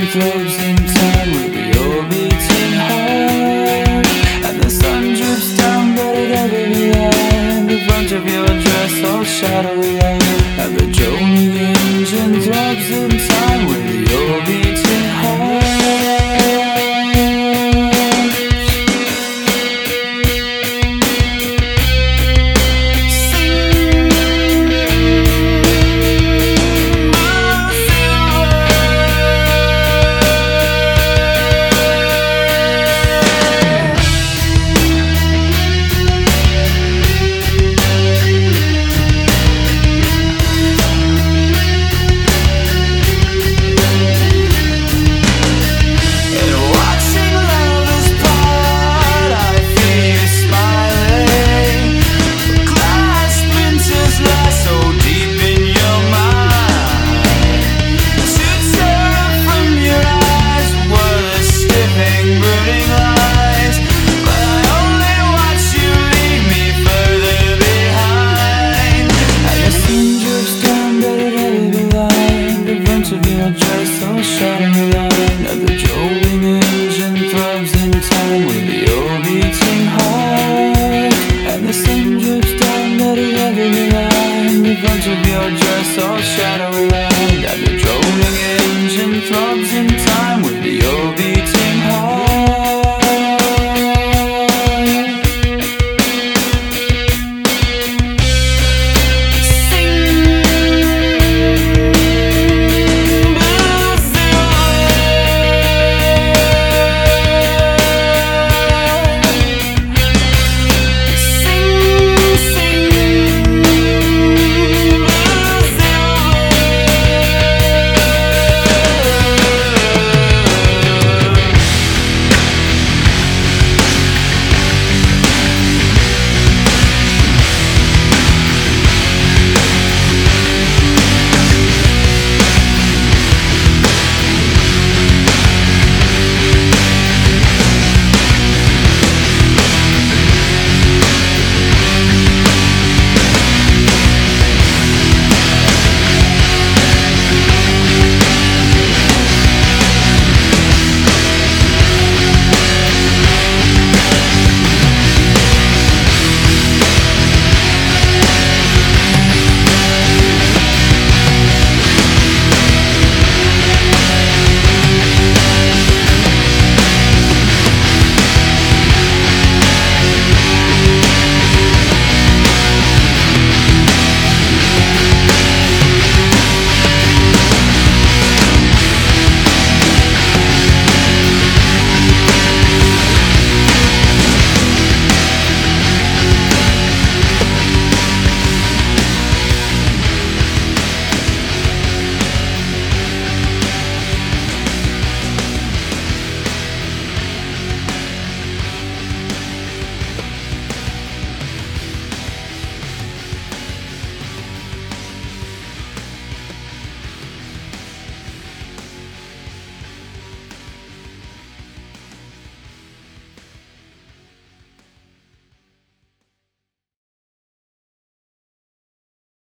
throbs in time with your beating heart. And the sun drips down, but it ever behind the front of your dress, all shadowy eyed. And the droning engine throbs in time with your beating heart. Dress all shadowy line, and the jolting engine throbs in time with your beating heart. And the sun drips down that it heavily line, the front of your dress all shadowy line, and the droning engine throbs in